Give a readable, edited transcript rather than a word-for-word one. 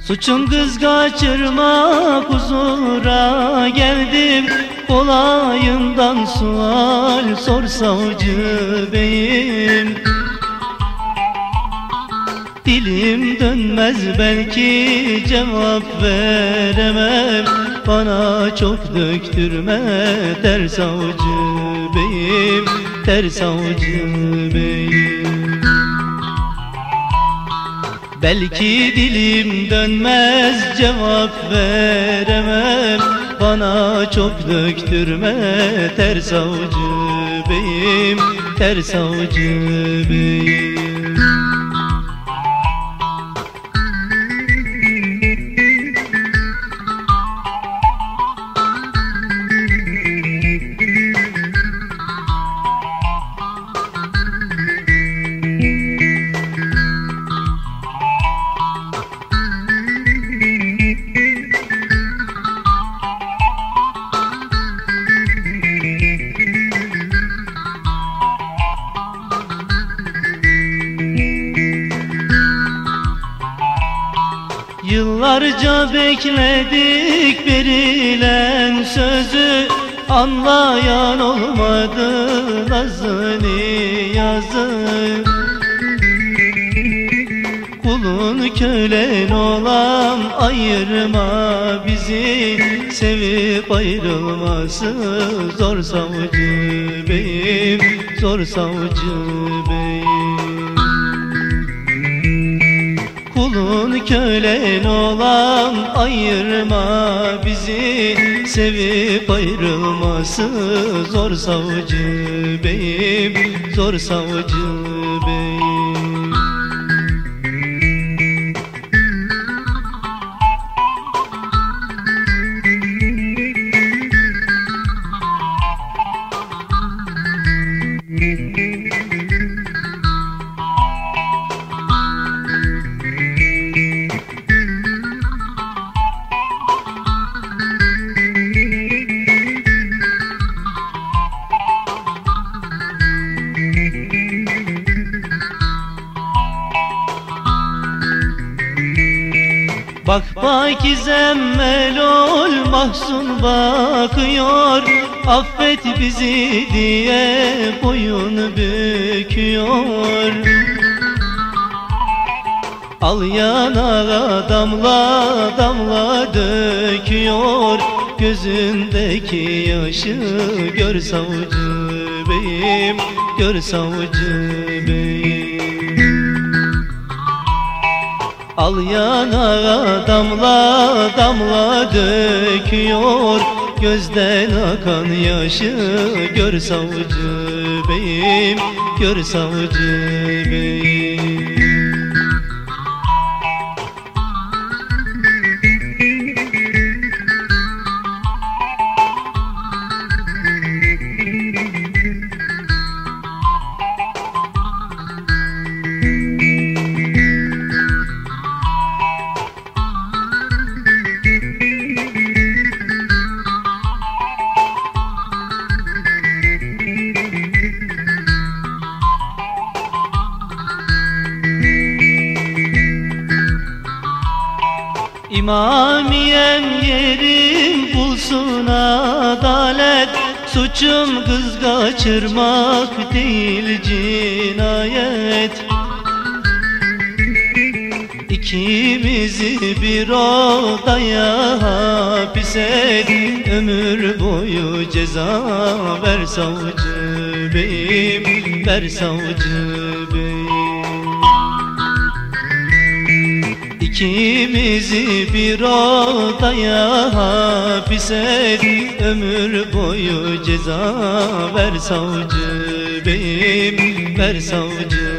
Suçum kız kaçırmak, huzura geldim. Olayından sual sor savcı beyim. Dilim dönmez belki cevap veremem. Bana çok döktürme der savcı beyim, der savcı beyim. Belki dilim dönmez cevap veremem. Bana çok döktürme der savcı beyim, der savcı beyim. Yıllarca bekledik verilen sözü, anlayan olmadı nazı niyazı. Kulun kölen olan ayırma bizi, sevip ayrılması zor savcı beyim, zor savcı beyim. Kulun kölen olan ayırma bizi, sevip ayrılması zor savcı beyim, zor savcı beyim. Bak Pakizem melol mahzun bakıyor, affet bizi diye boyun büküyor. Al yanağa damla damla döküyor, gözündeki yaşı gör savcı beyim, gör savcı beyim. Al yanağa damla damla döküyor, gözden akan yaşı gör savcı beyim, gör savcı beyim. İmamiyem yerim bulsun adalet, suçum kız kaçırmak değil cinayet. İkimizi bir odaya hapis et, ömür boyu ceza ver savcı beyim, ver savcı beyim. İkimizi bir odaya hapis et, ömür boyu ceza ver savcı beyim, ver savcı